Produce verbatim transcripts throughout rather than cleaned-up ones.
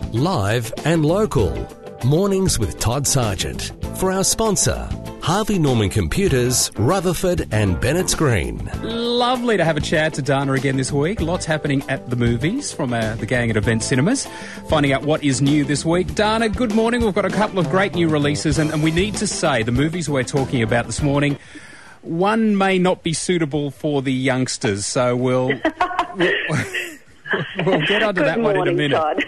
Live and local. Mornings with Todd Sargent. For our sponsor, Harvey Norman Computers, Rutherford and Bennett's Green. Lovely to have a chat to Dana again this week. Lots happening at the movies from uh, the gang at Event Cinemas. Finding out what is new this week. Dana, good morning. We've got a couple of great new releases, and, and we need to say the movies we're talking about this morning, one may not be suitable for the youngsters, so we'll we'll, we'll get onto Good that one in a minute. Todd.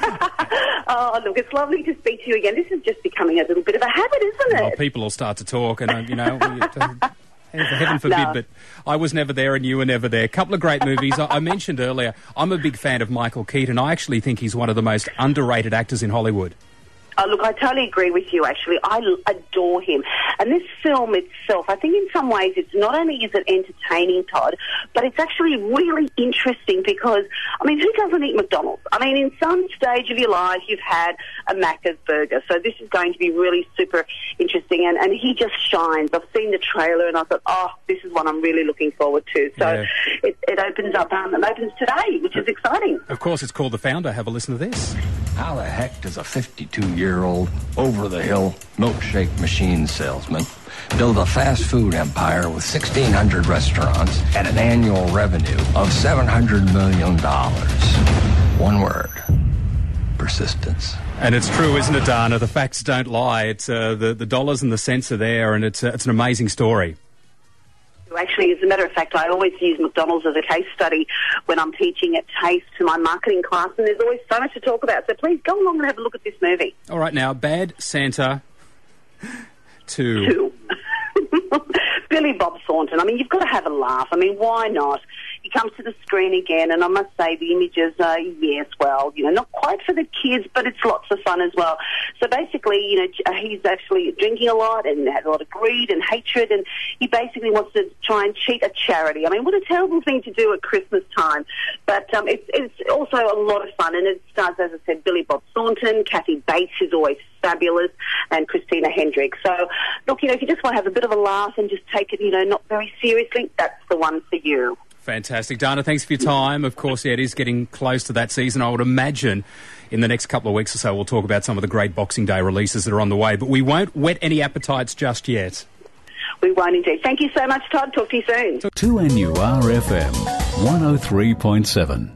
Oh, look, it's lovely to speak to you again. This is just becoming a little bit of a habit, isn't it? Well, people will start to talk, and, uh, you know, we, uh, heaven forbid, No. but I was never there and you were never there. A couple of great movies. I, I mentioned earlier, I'm a big fan of Michael Keaton. I actually think he's one of the most underrated actors in Hollywood. Oh, look, I totally agree with you, actually. I l- adore him. And this film itself, I think in some ways it's not only is it entertaining, Todd, but it's actually really interesting because, I mean, who doesn't eat McDonald's? I mean, in some stage of your life, you've had a Macca's burger. So this is going to be really super interesting. And, and he just shines. I've seen the trailer and I thought, oh, this is one I'm really looking forward to. So Yeah. it, it opens up, um, it opens today, which is exciting. Of course, it's called The Founder. Have a listen to this. How the heck does a fifty-two-year-old, over-the-hill milkshake machine salesman build a fast food empire with sixteen hundred restaurants and an annual revenue of seven hundred million dollars? One word: persistence. And it's true, isn't it, Dana? The facts don't lie. It's uh, the, the dollars and the cents are there, and it's, uh, it's an amazing story. Actually, as a matter of fact, I always use McDonald's as a case study when I'm teaching at TAFE to my marketing class, and there's always so much to talk about. So please go along and have a look at this movie. All right, now, Bad Santa two. Two. Billy Bob Thornton. I mean, you've got to have a laugh. I mean, why not? He comes to the screen again, and I must say the images are, yes, well, you know, not quite for the kids, but it's lots of fun as well. So basically, you know, he's actually drinking a lot and has a lot of greed and hatred, and he basically wants to try and cheat a charity. I mean, what a terrible thing to do at Christmas time. But um, it's, it's also a lot of fun, and it stars, as I said, Billy Bob Thornton, Kathy Bates, who's always fabulous, and Christina Hendricks. So, look, you know, if you just want to have a bit of a laugh and just take it, you know, not very seriously, that's the one for you. Fantastic. Dana, thanks for your time. Of course, yeah, it is getting close to that season. I would imagine in the next couple of weeks or so we'll talk about some of the great Boxing Day releases that are on the way, but we won't whet any appetites just yet. We won't indeed. Thank you so much, Todd. Talk to you soon. two N U R F M one oh three point seven.